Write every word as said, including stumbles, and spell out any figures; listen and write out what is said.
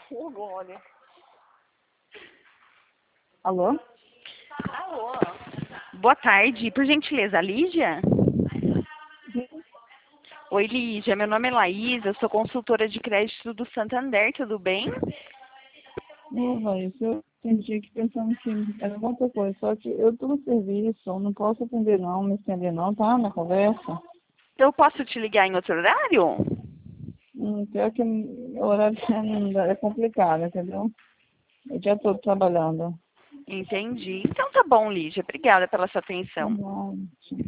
fogo, olha. Alô? Alô? Boa tarde, por gentileza, Lígia? Oi, Lígia, meu nome é Laís, eu sou consultora de crédito do Santander, tudo bem? Não, Laís, eu entendi aqui pensando que era outra coisa, só que eu estou no serviço, eu não posso atender não, me estender não, tá? Na conversa. Eu posso te ligar em outro horário? Hum, pior que o horário não dá, é complicado, entendeu? Eu já estou trabalhando. Entendi. Então tá bom, Lígia, obrigada pela sua Tá atenção. bom.